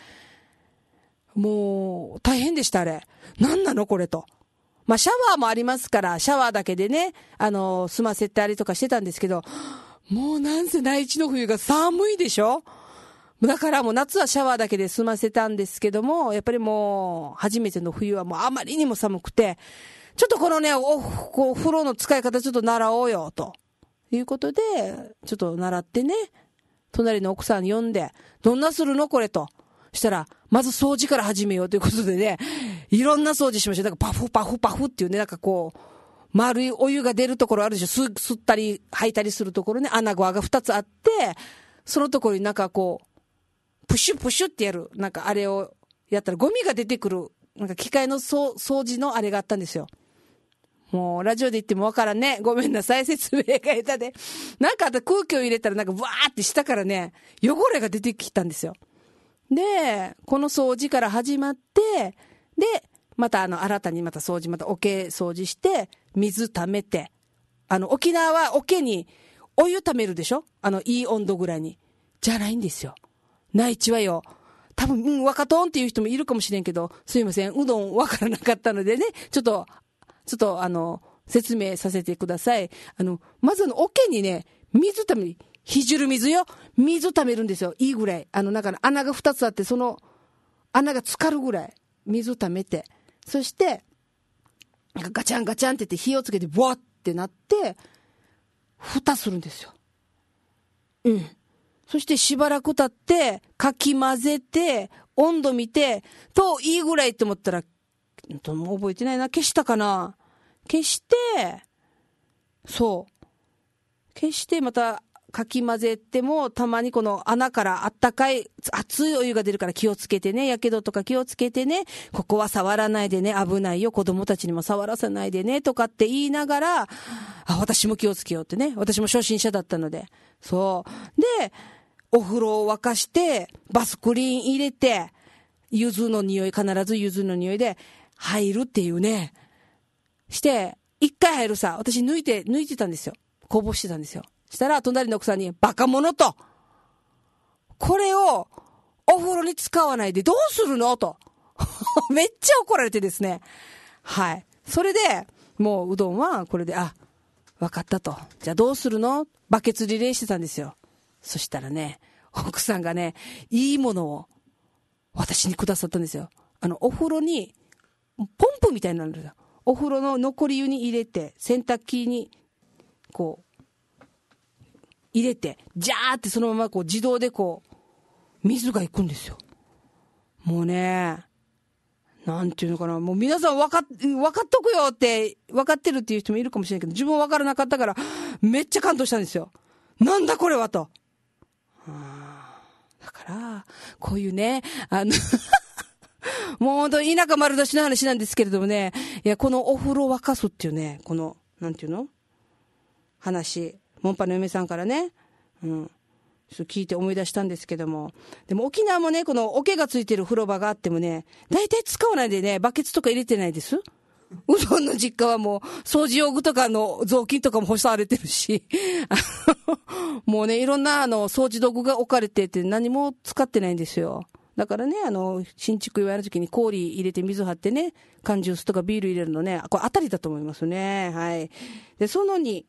もう、大変でした、あれ。なんなのこれと。まあ、シャワーもありますから、シャワーだけでね、あの、済ませたりとかしてたんですけど、もうなんせ内地の冬が寒いでしょ？だからもう夏はシャワーだけで済ませたんですけども、やっぱりもう、初めての冬はもうあまりにも寒くて、ちょっとこのね、お、こう、風呂の使い方ちょっと習おうよ、ということで、ちょっと習ってね、隣の奥さん呼んで、どんなするのこれと。したら、まず掃除から始めようということでね、いろんな掃除しました。だからパフパフパフっていうね、なんかこう、丸いお湯が出るところあるでしょ。吸、吸ったり吐いたりするところね、穴子が二つあって、そのところになんかこう、プシュプシュってやる、なんかあれをやったらゴミが出てくる、なんか機械の掃除のあれがあったんですよ。もうラジオで言ってもわからんね。ごめんなさい、説明が下手で。なんかあと空気を入れたらなんかブワーって下からね、汚れが出てきたんですよ。で、この掃除から始まって、で、またあの新たにまた掃除、また桶掃除して、水溜めて、あの沖縄は桶にお湯溜めるでしょ？あのいい温度ぐらいに。じゃないんですよ。内地はよ。多分、うん、若とんっていう人もいるかもしれんけど、すいません、うどんわからなかったのでね、ちょっと、ちょっとあの、説明させてください。あの、まずあの、桶にね、水溜め、ひじる水よ。水溜めるんですよ。いいぐらい。あの、中の穴が二つあって、その、穴が浸かるぐらい、水溜めて。そして、 ガチャンガチャンって言って火をつけてブワッってなって蓋するんですよ。うん。そしてしばらく経ってかき混ぜて温度見てといいぐらいって思ったら、もう覚えてないな、消したかな、消してそう消してまたかき混ぜてもたまにこの穴からあったかい熱いお湯が出るから気をつけてね、やけどとか気をつけてね、ここは触らないでね、危ないよ、子供たちにも触らせないでねとかって言いながら、あ、私も気をつけようってね、私も初心者だったので、そうでお風呂を沸かしてバスクリーン入れて柚子の匂い、必ず柚子の匂いで入るっていうね、して一回入るさ、私抜いて抜いてたんですよ、こぼしてたんですよ。したら隣の奥さんに、バカ者と、これをお風呂に使わないでどうするのとめっちゃ怒られてですね、はい、それでもううどんはこれで、あ、分かったと、じゃあどうするの、バケツリレーしてたんですよ。そしたらね、奥さんがね、いいものを私にくださったんですよ。あのお風呂にポンプみたいになるんですよ。お風呂の残り湯に入れて洗濯機にこう入れてジャーってそのままこう自動でこう水がいくんですよ。もうね、なんていうのかな、もう皆さん分かっ、分かっとくよって分かってるっていう人もいるかもしれないけど、自分は分からなかったからめっちゃ感動したんですよ。なんだこれはと。だからこういうね、あのもう本当田舎丸出しの話なんですけれどもね、いやこのお風呂沸かすっていうね、このなんていうの話、モンパの嫁さんからね、うん、ちょっと聞いて思い出したんですけども、でも沖縄もね、この桶がついてる風呂場があってもね、大体使わないでね、バケツとか入れてないです。うどんの実家はもう掃除用具とかの雑巾とかも干されてるしもうね、いろんなあの掃除道具が置かれてて何も使ってないんですよ。だからね、あの新築祝いの時に氷入れて水張ってね、缶ジュースとかビール入れるのね、これ当たりだと思いますね。はい。でそのに、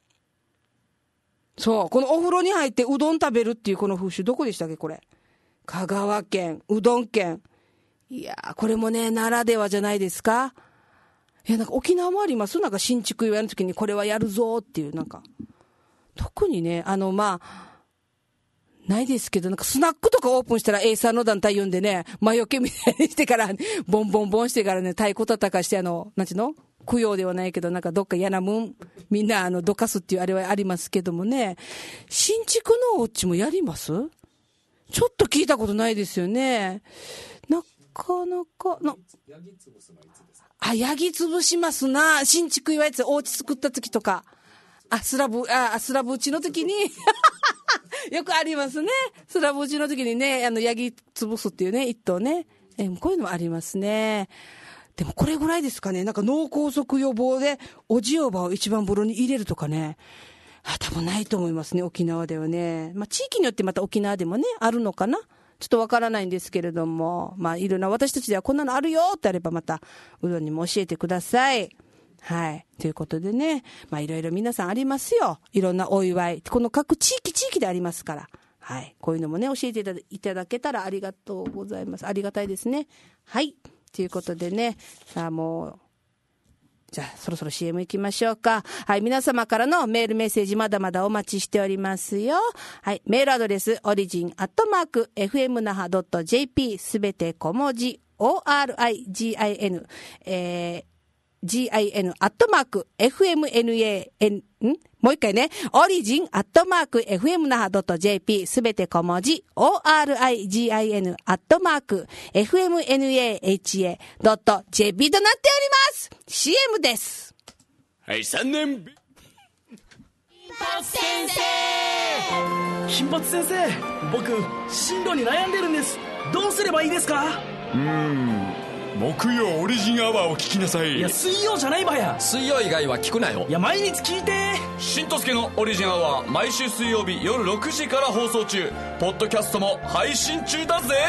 そう、このお風呂に入ってうどん食べるっていうこの風習、どこでしたっけこれ。香川県うどん県。いやー、これもねならではじゃないですか。いや、なんか沖縄もあります。なんか新築祝いの時にこれはやるぞっていう、なんか特にね、あのまあないですけど、なんかスナックとかオープンしたら A さんの団体呼んでね、魔除けみたいにしてからボンボンボンしてからね、太鼓叩かして、あのなんちゅうの、供養ではないけど、なんかどっかやなもんみんなあのどかすっていうあれはありますけどもね、新築のお家もやります？ちょっと聞いたことないですよね。なかなかな。あ、ヤギ潰しますな。新築祝いつお家作った時とか、あスラブあスラブ打ちの時によくありますね。スラブ打ちの時にね、あのヤギ潰すっていうね、一頭ね、えこういうのもありますね。でもこれぐらいですかね。なんか脳梗塞予防でおじおばを一番風呂に入れるとかね、あ、多分ないと思いますね、沖縄ではね。まあ地域によってまた沖縄でもねあるのかな、ちょっとわからないんですけれども、まあいろんな、私たちではこんなのあるよってあればまたうどんにも教えてください。はい、ということでね、まあいろいろ皆さんありますよ、いろんなお祝い、この各地域地域でありますから、はい、こういうのもね教えていただけたらありがとうございます。ありがたいですね。はい、ということでね、さあもうじゃあそろそろ シーエム 行きましょうか。はい、皆様からのメールメッセージまだまだお待ちしておりますよ。はい、メールアドレスオリジンアットマーク エフエム那覇 ドット ジェーピー すべて小文字 オーアールアイジーアイエヌ えージーアイエヌ アットマーク エフエムエヌエーエヌ んもう一回ね。オリジンアットマーク エフエム那覇 ドット ジェーピー すべて小文字 オーアールアイジーアイエヌ アットマーク エフエムエヌエーエイチエー ドット ジェーピー となっております。 シーエム です。 はい、さんねん。 金髪先生、 金髪先生、僕進路に悩んでるんです。どうすればいいですか？ うーん、木曜オリジンアワーを聞きなさい。 いや、水曜じゃないばや。 水曜以外は聞くなよ。 いや、毎日聞いて。 しんとすけのオリジンアワー、毎週水曜日夜ろくじから放送中。ポッドキャストも配信中だぜ。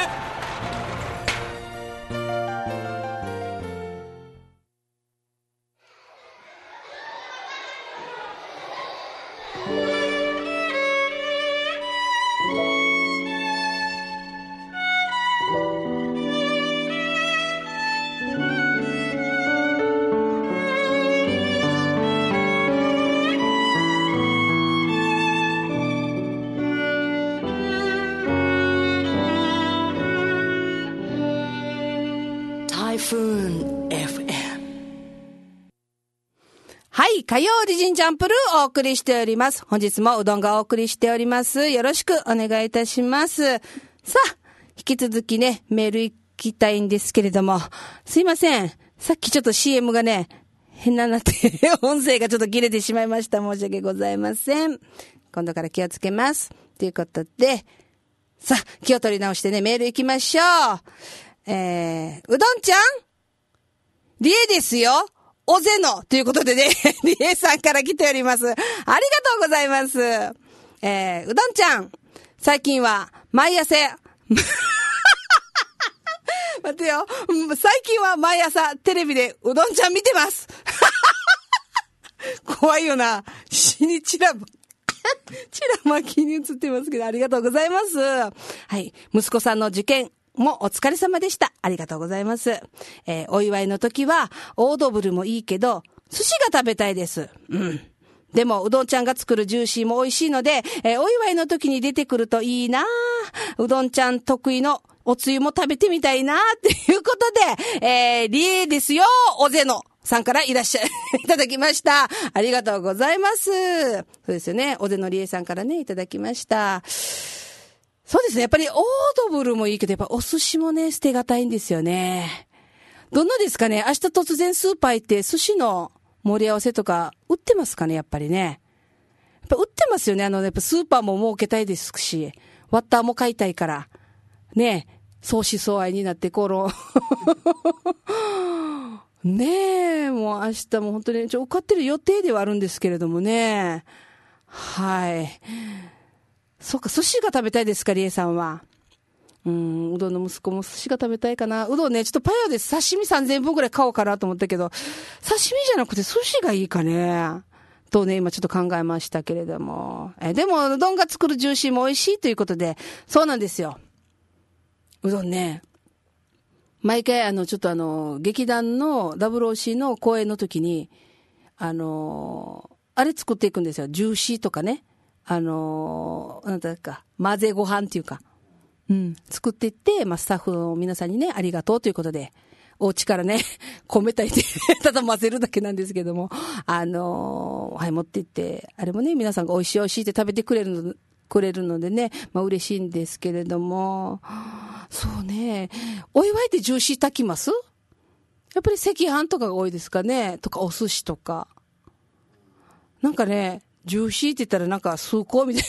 い、火曜リジンチャンプルーお送りしております。本日もうどんがお送りしております。よろしくお願いいたします。さあ、引き続きね、メール行きたいんですけれども、すいません。さっきちょっと シーエム がね、変ななって、音声がちょっと切れてしまいました。申し訳ございません。今度から気をつけます。ということで、さあ、気を取り直してね、メール行きましょう。えー、うどんちゃんリエですよ。おぜのということでね、リエさんから来ております。ありがとうございます。えー、うどんちゃん、最近は毎朝、待ってよ、最近は毎朝テレビでうどんちゃん見てます。怖いよな。死に散ら、散らまきに映ってますけど、ありがとうございます。はい、息子さんの受験、もうお疲れ様でした。ありがとうございます。えー、お祝いの時は、オードブルもいいけど、寿司が食べたいです。うん。でも、うどんちゃんが作るジューシーも美味しいので、えー、お祝いの時に出てくるといいな。うどんちゃん得意のおつゆも食べてみたいな。っていうことで、えー、リエですよ、おぜのさんからいらっしゃい、いただきました。ありがとうございます。そうですよね。おぜのリエさんからね、いただきました。そうですね。やっぱりオードブルもいいけど、やっぱお寿司もね、捨てがたいんですよね。どんなですかね。明日突然スーパー行って寿司の盛り合わせとか売ってますかね、やっぱりね。やっぱ売ってますよね。あの、やっぱスーパーも儲けたいですし、ワッターも買いたいから。ね、相思相愛になってころ。ねえ、もう明日も本当に、ちょ、受かってる予定ではあるんですけれどもね。はい。そっか、寿司が食べたいですか、リエさんは。うーん、うどんの息子も寿司が食べたいかな。うどんね、ちょっとパヤで刺身さんぜんぶんくらい買おうかなと思ったけど、刺身じゃなくて寿司がいいかね。とね、今ちょっと考えましたけれども。え、でも、うどんが作るジューシーも美味しいということで、そうなんですよ。うどんね。毎回、あの、ちょっとあの、劇団の ダブルオーシー の公演の時に、あの、あれ作っていくんですよ。ジューシーとかね。あのー、なんだか、混ぜご飯っていうか、うん、作っていって、まあ、スタッフの皆さんにね、ありがとうということで、お家からね、米炊いて、ただ混ぜるだけなんですけども、あのー、はい、持って行って、あれもね、皆さんが美味しい美味しいって食べてくれるの、くれるのでね、まあ、嬉しいんですけれども、そうね、お祝いってジューシー炊きます？やっぱり赤飯とかが多いですかね、とかお寿司とか。なんかね、ジューシーって言ったらなんか崇高みたい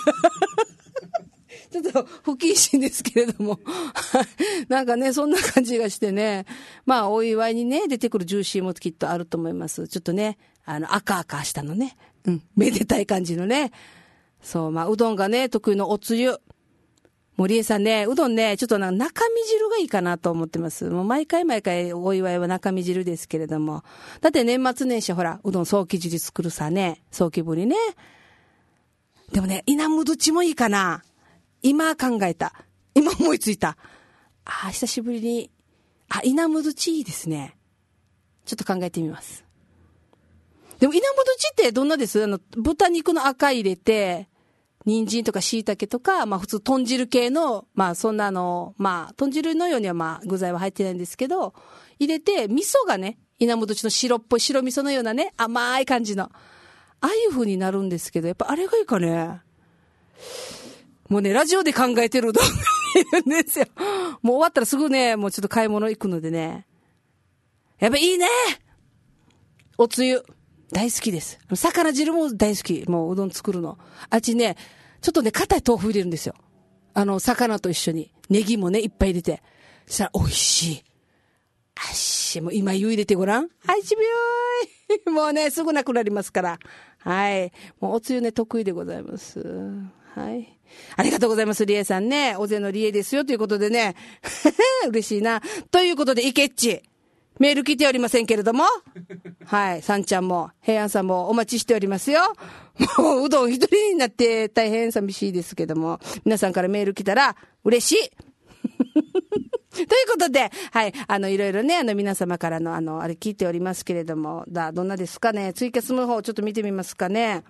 な。ちょっと不謹慎ですけれども。なんかね、そんな感じがしてね。まあ、お祝いにね、出てくるジューシーもきっとあると思います。ちょっとね、あの、赤々したのね。うん、めでたい感じのね。そう、まあ、うどんがね、得意のおつゆ。森江さんね、うどんね、ちょっとな中身汁がいいかなと思ってます。もう毎回毎回お祝いは中身汁ですけれども。だって年末年始ほら、うどん早期汁作るさね。早期ぶりね。でもね、稲むどちもいいかな。今考えた。今思いついた。ああ、久しぶりに。あ、稲むどちいいですね。ちょっと考えてみます。でも稲むどちってどんなです？あの、豚肉の赤入れて、人参とか椎茸とか、まあ普通豚汁系の、まあそんなの、まあ豚汁のようにはまあ具材は入ってないんですけど、入れて味噌がね、稲むどちの白っぽい白味噌のようなね、甘い感じの、ああいう風になるんですけど、やっぱあれがいいかね。もうね、ラジオで考えてるうどんがいるんですよ。もう終わったらすぐね、もうちょっと買い物行くのでね。やっぱいいね。おつゆ。大好きです。魚汁も大好き。もううどん作るの。あっちね、ちょっとね、硬い豆腐入れるんですよ。あの、魚と一緒に。ネギもね、いっぱい入れて。そしたら美味しい。あっし、もう今湯入れてごらん。はい、ちびよーい。もうね、すぐなくなりますから。はい。もうおつゆね、得意でございます。はい。ありがとうございます、リエさんね。おぜのリエですよ、ということでね。嬉しいな。ということで、イケッチ。メール来ておりませんけれども。はい。さんちゃんも、平安さんもお待ちしておりますよ。もう、うどん一人になって大変寂しいですけども。皆さんからメール来たら嬉しい。ということで、はい。あの、いろいろね、あの、皆様からの、あの、あれ聞いておりますけれども。だ、どんなですかね。ツイキャスの方、ちょっと見てみますかね。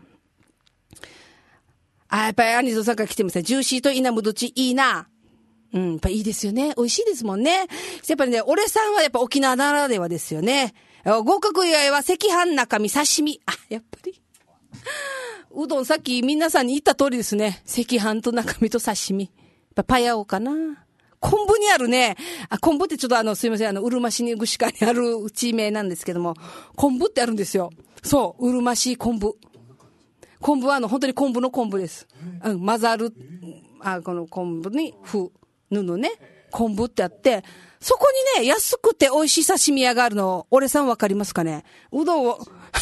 あ、やっぱりアニゾさんから来てますね。ジューシーと稲むどちいいな。うん、やっぱいいですよね。美味しいですもんね。やっぱりね、俺さんはやっぱ沖縄ならではですよね。 合格祝いは赤飯中身刺身。あ、やっぱり。うどんさっき皆さんに言った通りですね。赤飯と中身と刺身。やっぱパヤオかな。昆布にあるね、あ、昆布ってちょっとあの、すいません、あの、うるま市に串川にある地名なんですけども、昆布ってあるんですよ。そう、うるま市昆布。昆布はあの、本当に昆布の昆布です。うん、混ざる、あ、この昆布に、ふ、布ね、昆布ってあって、そこにね、安くて美味しい刺身屋があるの、俺さんわかりますかね？うどんを、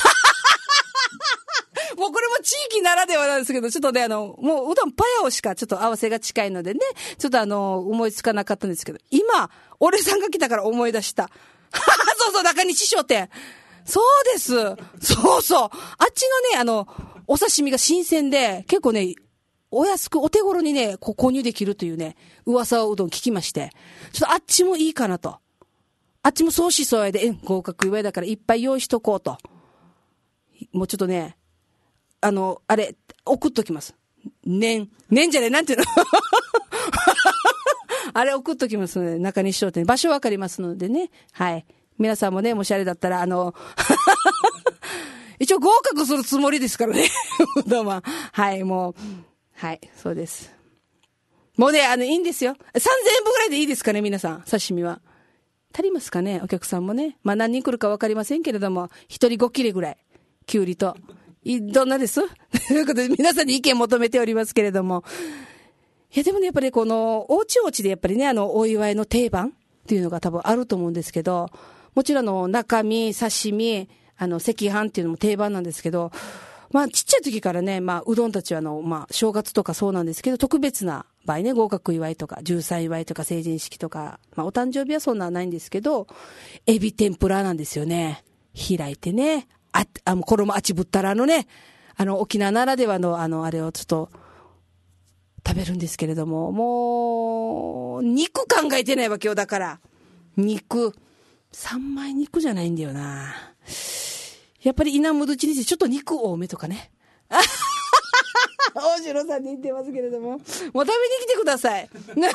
もうこれも地域ならではなんですけど、ちょっとね、あの、もううどんパヤオしかちょっと合わせが近いのでね、ちょっとあの、思いつかなかったんですけど、今、俺さんが来たから思い出した。そうそう、中西商店。そうです。そうそう。あっちのね、あの、お刺身が新鮮で、結構ね、お安く、お手頃にね、こう購入できるというね、噂をうどん聞きまして、ちょっとあっちもいいかなと。あっちも相思相愛で、え、合格祝いだからいっぱい用意しとこうと。もうちょっとね、あの、あれ、送っときます。年、年じゃねえ、なんていうのあれ送っときますので、中西商店。場所わかりますのでね。はい。皆さんもね、もしあれだったら、あの、一応合格するつもりですからね。どうも。はい、もう、はい、そうです。もうね、あの、いいんですよ。さんぜんえんぶぐらいでいいですかね、皆さん。刺身は。足りますかね、お客さんもね。まあ何人来るかわかりませんけれども、一人ご切れぐらい。きゅうりと。どんなですということで、皆さんに意見求めておりますけれども。いや、でもね、やっぱりこの、おうちおうちでやっぱりね、あの、お祝いの定番っていうのが多分あると思うんですけど、もちろんの、中身、刺身、あの、赤飯っていうのも定番なんですけど、まあ、ちっちゃい時からね、まあ、うどんたちはあの、まあ、正月とかそうなんですけど、特別な場合ね、合格祝いとか、じゅうさん祝いとか、成人式とか、まあ、お誕生日はそんなないんですけど、エビ天ぷらなんですよね。開いてね、あ、あの、衣あちぶったらのね、あの、沖縄ならではの、あの、あれをちょっと、食べるんですけれども、もう、肉考えてないわけよ、だから。肉。三枚肉じゃないんだよな。やっぱり稲むどちにしてちょっと肉多めとかね。大城さんに言ってますけれども、もう食べに来てください。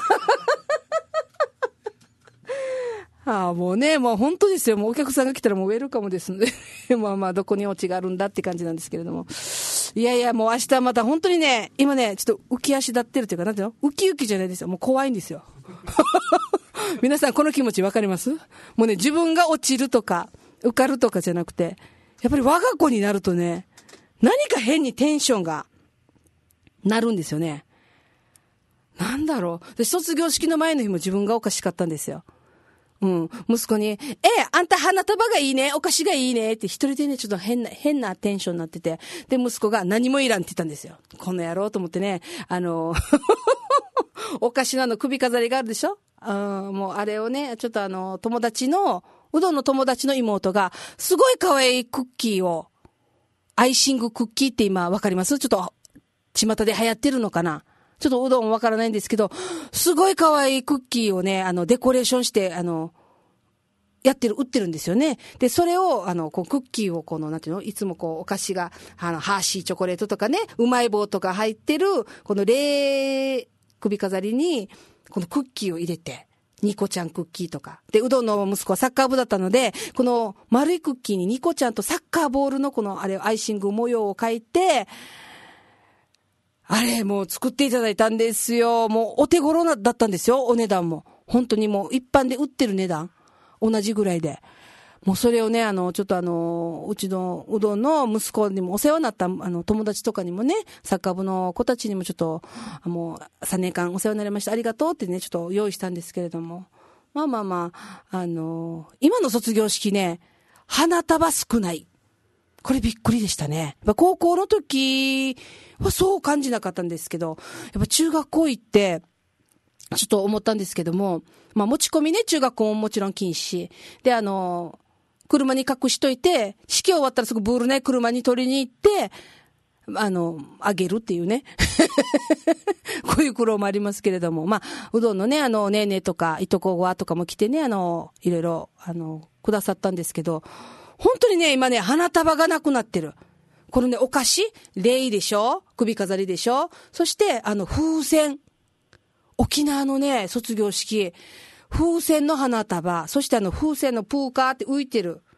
ああ、もうね、もう本当ですよ。もうお客さんが来たらもうウェルカムですので。まあまあ、どこにオチがあるんだって感じなんですけれども。いやいや、もう明日また本当にね、今ね、ちょっと浮き足立ってるというか、なんていうの？ウキウキじゃないですよ。もう怖いんですよ。皆さんこの気持ちわかります？もうね、自分が落ちるとか、受かるとかじゃなくて、やっぱり我が子になるとね、何か変にテンションがなるんですよね。なんだろう。で、卒業式の前の日も自分がおかしかったんですよ。うん。息子に、ええ、あんた花束がいいね、お菓子がいいねって一人でね、ちょっと変な、変なテンションになってて。で、息子が何もいらんって言ったんですよ。この野郎と思ってね、あの、お菓子のあの首飾りがあるでしょ？うん、もうあれをね、ちょっとあの、友達の、うどんの友達の妹が、すごい可愛いクッキーを、アイシングクッキーって今わかります？ちょっと、巷で流行ってるのかな？ちょっとうどんわからないんですけど、すごい可愛いクッキーをね、あの、デコレーションして、あの、やってる、売ってるんですよね。で、それを、あの、こう、クッキーをこの、なんていうの？いつもこう、お菓子が、あの、ハーシーチョコレートとかね、うまい棒とか入ってる、この冷首飾りに、このクッキーを入れて、ニコちゃんクッキーとか。で、うどんの息子はサッカー部だったので、この丸いクッキーにニコちゃんとサッカーボールのこの、あれ、アイシング模様を描いて、あれ、もう作っていただいたんですよ。もうお手頃なだったんですよ、お値段も。本当にもう一般で売ってる値段、同じぐらいで。もうそれをね、あの、ちょっとあの、うちのうどんの息子にもお世話になった、あの、友達とかにもね、サッカー部の子たちにもちょっと、もうさんねんかんお世話になりました。ありがとうってね、ちょっと用意したんですけれども。まあまあまあ、あの、今の卒業式ね、花束少ない。これびっくりでしたね。やっぱ高校の時はそう感じなかったんですけど、やっぱ中学校行って、ちょっと思ったんですけども、まあ持ち込みね、中学校ももちろん禁止。で、あの、車に隠しといて、式終わったらすぐブールね、車に取りに行って、あの、あげるっていうね。こういう苦労もありますけれども、まあ、うどんのね、あの、ねえねえとか、いとこはとかも来てね、あの、いろいろ、あの、くださったんですけど、本当にね、今ね、花束がなくなってる。このね、お菓子、レイでしょ？首飾りでしょ？そして、あの、風船。沖縄のね、卒業式、風船の花束、そしてあの、風船のプーカーって浮いてる。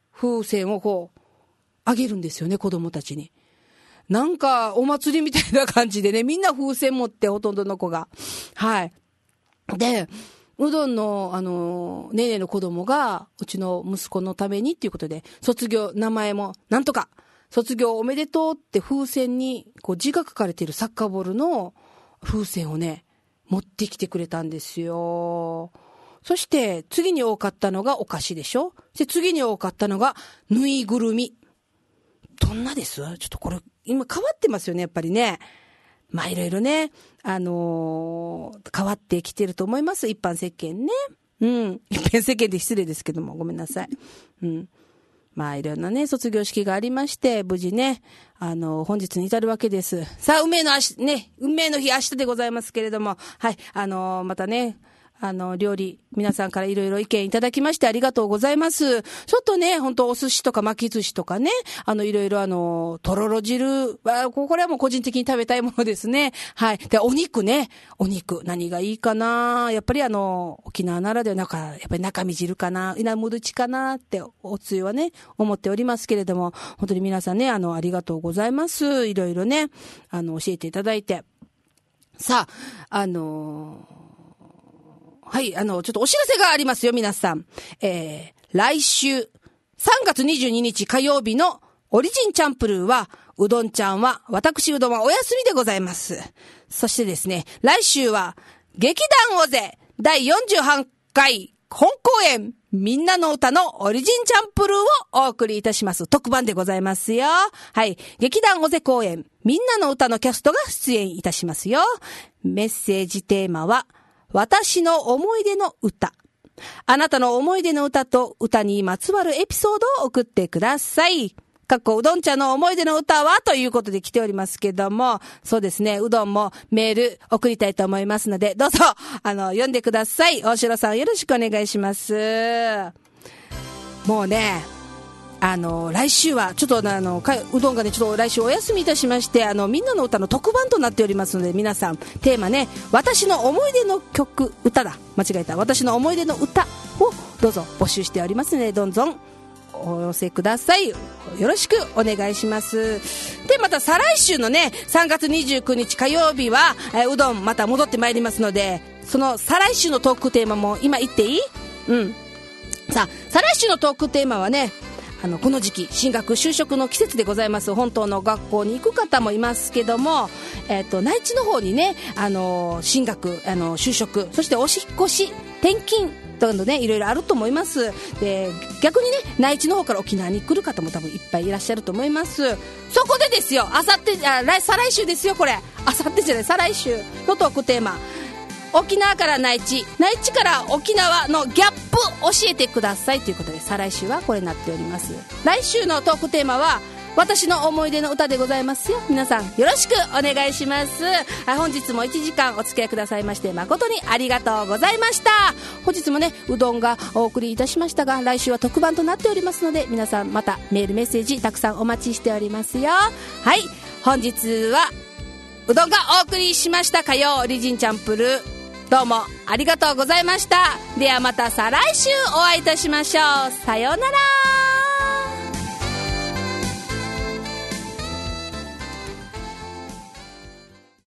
風船をこうあげるんですよね、子供たちに。なんかお祭りみたいな感じでね、みんな風船持って、ほとんどの子が。はい。で、うどんの、あの、ねえねえの子供が、うちの息子のためにっていうことで、卒業、名前も、なんとか、卒業おめでとうって風船に、こう字が書かれているサッカーボールの風船をね、持ってきてくれたんですよ。そして、次に多かったのがお菓子でしょ。で、次に多かったのが、ぬいぐるみ。どんなです？ちょっとこれ、今変わってますよね、やっぱりね。まあいろいろね、あのー、変わってきてると思います、一般世間ね。うん。一般世間で失礼ですけども、ごめんなさい。うん。まあいろんなね、卒業式がありまして、無事ね、あのー、本日に至るわけです。さあ、運命の足、ね、運命の日明日でございますけれども、はい、あのー、またね、あの、料理、皆さんからいろいろ意見いただきましてありがとうございます。ちょっとね、本当お寿司とか巻き寿司とかね、あの、いろいろあの、とろろ汁は、これはもう個人的に食べたいものですね。はい。で、お肉ね、お肉、何がいいかな。やっぱりあの、沖縄ならではなんか、やっぱり中身汁かな、稲むるちかなって、おつゆはね、思っておりますけれども、本当に皆さんね、あの、ありがとうございます。いろいろね、あの、教えていただいて。さあ、あのー、はい、あの、ちょっとお知らせがありますよ、皆さん。えー、来週、さんがつにじゅうににち火曜日のオリジンチャンプルーは、うどんちゃんは、私うどんはお休みでございます。そしてですね、来週は、劇団オゼだいよんじゅうはちかい本公演、みんなの歌のオリジンチャンプルーをお送りいたします。特番でございますよ。はい。劇団オゼ公演、みんなの歌のキャストが出演いたしますよ。メッセージテーマは、私の思い出の歌。あなたの思い出の歌と歌にまつわるエピソードを送ってください。かっこうどんちゃんの思い出の歌はということで来ておりますけども、そうですね、うどんもメール送りたいと思いますので、どうぞ、あの、読んでください。大城さんよろしくお願いします。もうね、あの、来週は、ちょっとあの、うどんがね、ちょっと来週お休みいたしまして、あの、みんなの歌の特番となっておりますので、皆さん、テーマね、私の思い出の曲、歌だ。間違えた。私の思い出の歌を、どうぞ募集しておりますので、どんどんお寄せください。よろしくお願いします。で、また再来週のね、さんがつにじゅうくにち火曜日は、えうどんまた戻ってまいりますので、その再来週のトークテーマも今言っていい？うん。さあ、再来週のトークテーマはね、あのこの時期進学就職の季節でございます。本当の学校に行く方もいますけども、えっと内地の方にね、あの進学、あの就職、そしてお引っ越し、転勤とのね、いろいろあると思います。で、逆にね、内地の方から沖縄に来る方も多分いっぱいいらっしゃると思います。そこでですよ、あさって、あ、来再来週ですよ、これ。あさってじゃない、再来週のトークテーマ。沖縄から内地、内地から沖縄のギャップ教えてくださいということで、再来週はこれになっております。来週のトークテーマは私の思い出の歌でございますよ。皆さんよろしくお願いします。本日もいちじかんお付き合いくださいまして誠にありがとうございました。本日もね、うどんがお送りいたしましたが、来週は特番となっておりますので、皆さんまたメールメッセージたくさんお待ちしておりますよ。はい、本日はうどんがお送りしました火曜オリジンチャンプルー、どうもありがとうございました。ではまた再来週お会いいたしましょう。さようなら。